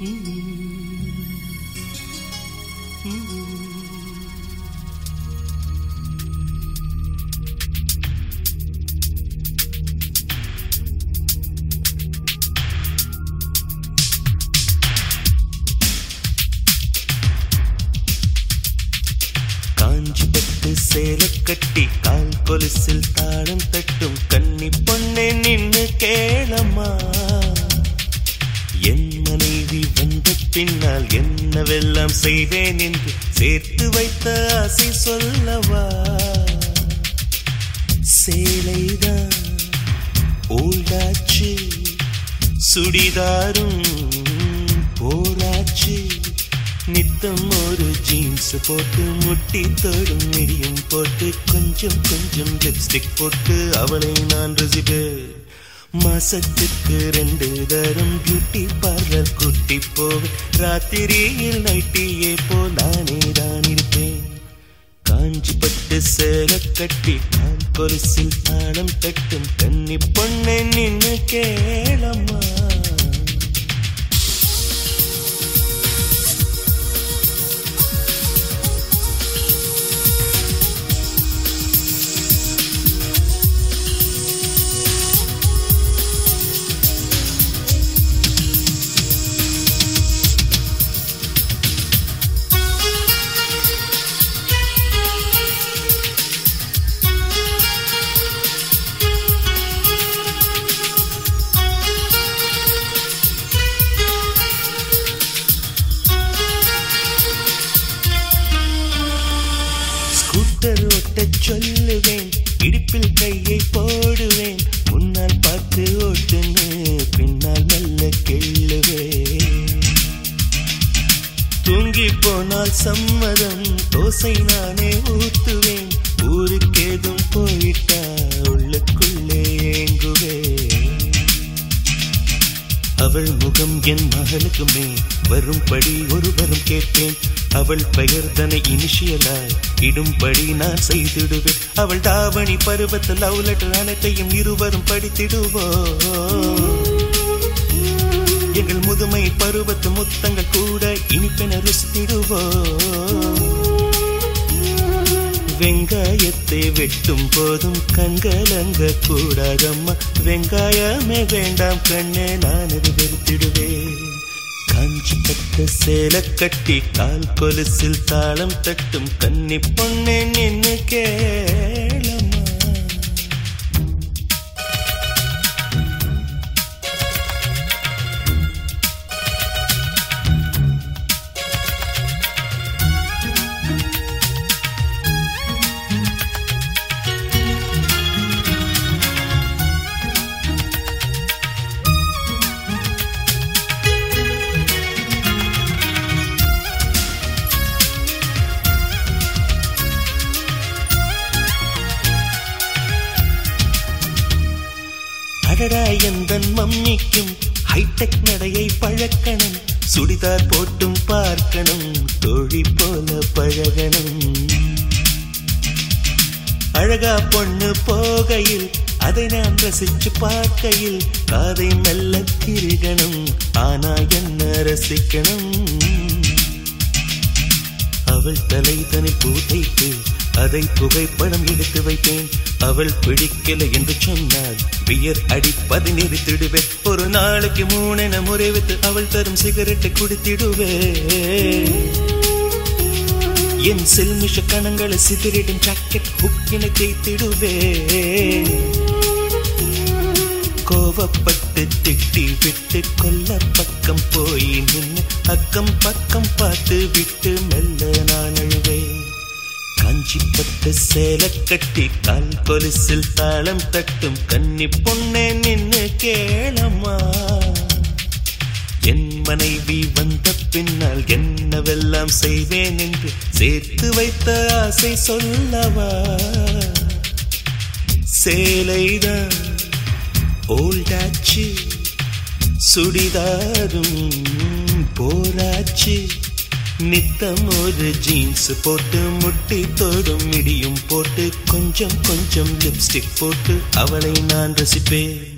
சேலை கட்டி கால் கொலுசில் தாளம் தட்டும் கன்னி பொண்ணே நின்னு கேளம்மா. என் மனைவி வந்த பின்னால் என்னவெல்லாம் செய்வேன் என்று சேர்த்து வைத்த ஆசை சொல்லவா. சேலைதான் ஓல்டாச்சு, சுடிதாரும் போராச்சு. நித்தம் ஒரு ஜீன்ஸ் போட்டு முட்டி தோடும் மிடியும் போட்டு கொஞ்சம் கொஞ்சம் லிப்ஸ்டிக் போட்டு அவளை நான் ரசிப்பேன். மாசத்துக்கு 2 தரம் பியூட்டி பார்லர் கூட்டி போவேன். ராத்திரியில் நைட்டியே போல் நானே தான் இருப்பேன். காஞ்சி பட்டு சேலை கட்டி கால் கொலுசில் தாளம் தட்டும் கன்னி பொண்ணை நின்னு கேளம்மா. ஓட்டச் சொல்லுவேன், இடுப்பில் கையை போடுவேன். முன்னால் பார்த்து ஓட்டுன்னு பின்னால் மெல்ல கெள்ளுவேன். தூங்கி போனால் சம்மதம், தோசை நானே ஊத்துவேன். ஊருக்கேதும் போயிட்டா உள்ளுக்குள்ளே ஏங்குவேன். அவள் முகம் என் மகளுக்குமே வரும்படி ஒருவரும் கேட்பேன். அவள் பெயர் தனை இனிஷியலாய் இடும்படி நான் செய்திடுவேன். அவள் தாவணி பருவத்தில் லவ் லெட்டர் அனைத்தையும் இருவரும் படித்திடுவோம். எங்கள் முதுமை பருவத்து முத்தங்கள் கூட இனிப்பென ருசித்திடுவோம். வெங்காயத்தை வெட்டும் போதும் கண்கலங்க கூடாதம்மா. வெங்காயமே வேண்டாம் கண்ணே, நான் அது வெறுத்திடுவேன். காஞ்சி பட்டு சேலை கட்டி கால் கொலுசில் தாளம் தட்டும் கன்னி பொண்ணே நின்னு கேளம்மா. அடடா எந்தன் மம்மிக்கும் ஹைடெக் நடையை பழக்கணும். சுடிதார் போட்டும் பார்க்கணும், தோழி போல பழகணும். அழகா பொண்ணு போகையில் அதை நான் ரசிச்சு பார்க்கையில் காதை மெல்ல திருகணும். ஆனா என்ன ரசிக்கணும். அவள் தலை தனி பூதைத்து அதை புகைப்படம் எடுத்து வைப்பேன். அவள் பிடிக்கல என்று சொன்னால் பியர் அடிப்பதை நிறுத்திடுவேன். ஒரு நாளைக்கு 3 முறை வைத்து அவள் தரும் சிகரெட்டை குடித்திடுவேன். என் செல்மிஷ கணங்களை சிதறிடும் ஜாக்கெட் புக்கினை தேய்த்திடுவேன். கோவப்பட்டு திட்டி விட்டு கொல்ல பக்கம் போய் நின்று அக்கம் பக்கம் பார்த்து விட்டு மெல்ல நான் அழுவேன். காஞ்சி பட்டு சேலை கட்டி கால் கொலுசில் தாளம் தட்டும் கன்னி பொண்ணே நின்னு கேளம்மா. என் மனைவி வந்த பின்னால் என்னவெல்லாம் செய்வேன் என்று சேர்த்து வைத்த ஆசை சொல்லவா. சேலைதான் ஓல்டாச்சு, சுடிதாரும் போராச்சு. நித்தம் ஒரு ஜீன்ஸ் போட்டு முட்டி தோடும் மிடியும் போட்டு கொஞ்சம் கொஞ்சம் லிப்ஸ்டிக் போட்டு அவளை நான் ரசிப்பேன்.